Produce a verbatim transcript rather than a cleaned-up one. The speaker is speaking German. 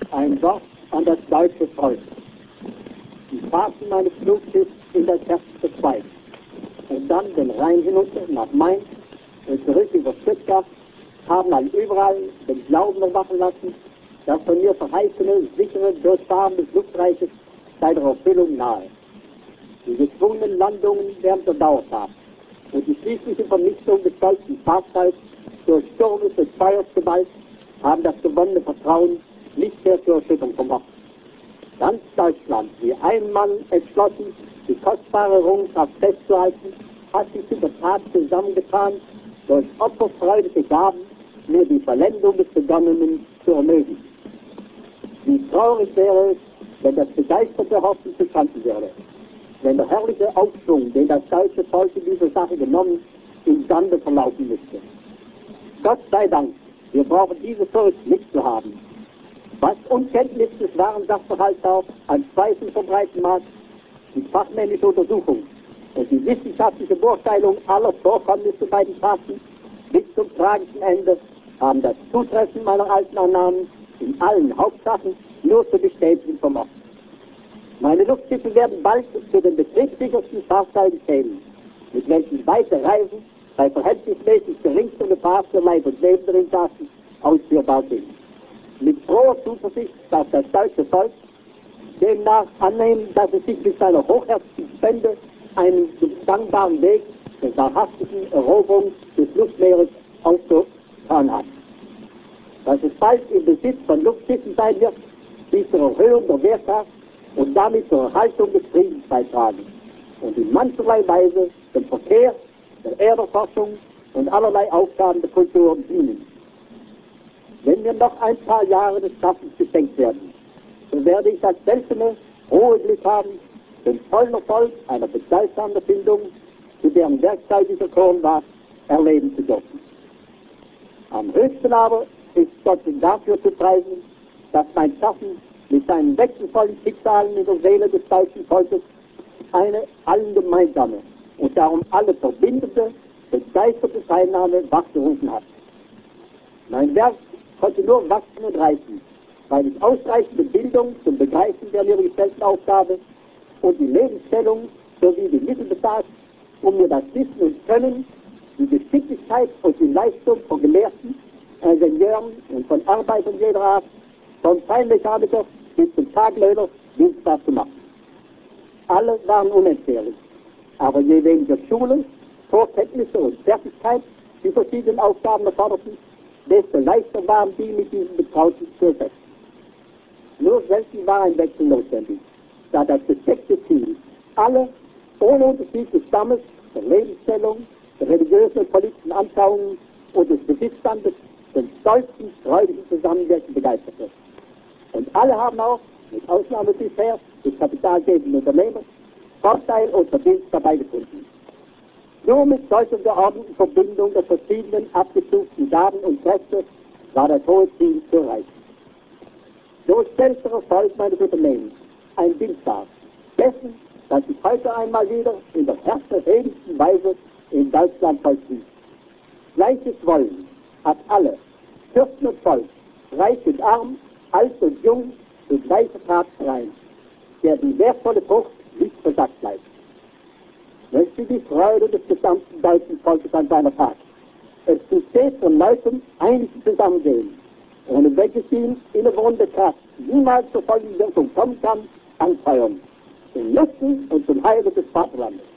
Ein Wort an das deutsche Volk. Die Fahrten meines Flugschiffs in das Herz des Schweiz und dann den Rhein hinunter nach Mainz und zurück über Stuttgart haben all überall den Glauben erwachen lassen, dass von mir verheißene, sichere Durchfahren des Luftreiches sei der Erfüllung nahe. Die gezwungenen Landungen während der Dauerfahrt und die schließliche Vernichtung des deutschen Fahrzeugs durch Sturmes des Feuers Gewalt haben das gewonnene Vertrauen nicht mehr zu erschüttern vermocht. Ganz Deutschland, wie ein Mann entschlossen, die kostbare Errungenschaft festzuhalten, hat sich in der Tat zusammengetan, durch opferfreudige Gaben mir die Vollendung des Begonnenen zu ermöglichen. Wie traurig wäre es, wenn das begeisterte Hoffen zustande würde, wenn der herrliche Aufschwung, den das deutsche Volk in dieser Sache genommen, im Sande verlaufen müsste. Gott sei Dank, wir brauchen diese Furcht nicht zu haben. Was Unkenntnis des wahren Sachverhalts auch an Zweifel verbreiten mag, die fachmännische Untersuchung und die wissenschaftliche Beurteilung aller Vorkommnisse bei den Fahrten bis zum tragischen Ende haben das Zutreffen meiner alten Annahmen in allen Hauptsachen nur zu bestätigen vermocht. Meine Luftschiffe werden bald zu den betriebssichersten Fahrzeugen zählen, mit welchen weite Reisen bei verhältnismäßig geringster Gefahr für Leib und Leben der Insassen ausführbar sind. Mit froher Zuversicht darf das deutsche Volk demnach annehmen, dass es sich mit seiner hochherzigen Spende einen gangbaren Weg der wahrhaftigen Eroberung des Luftmeeres aufgetan hat. Dass es bald im Besitz von Luftschiffen sein wird, die zur Erhöhung der Wehrkraft und damit zur Erhaltung des Friedens beitragen und in mancherlei Weise dem Verkehr, der Erderforschung und allerlei Aufgaben der Kultur dienen. Wenn mir noch ein paar Jahre des Schaffens geschenkt werden, so werde ich das seltene, hohe Glück haben, den vollen Erfolg einer bedeutsamen Erfindung, zu deren Werkzeug dieser Korn war, erleben zu dürfen. Am höchsten aber ist Gott dafür zu preisen, dass mein Schaffen mit seinen wechselvollen Schicksalen in der Seele des deutschen Volkes eine allen gemeinsame und darum alle verbindende, begeisterte Teilnahme wachgerufen hat. Mein Werk konnte nur wachsen und reifen, weil ich ausreichende Bildung zum Begreifen der mir gestellten Aufgabe und die Lebensstellung sowie die Mittel besaß, um mir das Wissen und Können, die Geschicklichkeit und die Leistung von Gelehrten, Ingenieuren und von Arbeitern jeder Art, vom Feinmechaniker bis zum Taglöhner, dienstbar zu machen. Alle waren unentbehrlich, aber je weniger Schule, Vorkenntnisse und Fertigkeit die verschiedenen Aufgaben erforderten, desto leichter waren die mit diesen Betrauten zu ersetzen. Nur selten war ein Wechsel notwendig, da das gesteckte Ziel, alle ohne Unterschied des Stammes, der Lebensstellung, der religiösen und politischen Anschauungen und des Besitzstandes den stolzen, freudigen Zusammenwirken begeisterte. Und alle haben auch, mit Ausnahme bisher des kapitalgebenden Unternehmers, Vorteil und Verdienst dabei gefunden. Nur mit solcher geordneten Verbindung der verschiedenen abgestuften Gaben und Kräfte war das hohe Ziel zu erreichen. So stellt der Erfolg meines Unternehmens ein Bild dar, dessen, dass sich heute einmal wieder in der herzerregendsten Weise in Deutschland vollzieht. Gleiches Wollen hat alle, Fürsten und Volk, reich und arm, alt und jung, zu gleicher Tat vereint, der die wertvolle Frucht nicht versagt bleibt. Möchte die Freude des gesamten deutschen Volkes an seiner Tat, es zu stets von Leuten einig zusammengehen, ohne welches die innewohnende Kraft niemals zur vollen Wirkung kommen kann, anfeuern, zum Nutzen und zum Heile des Vaterlandes.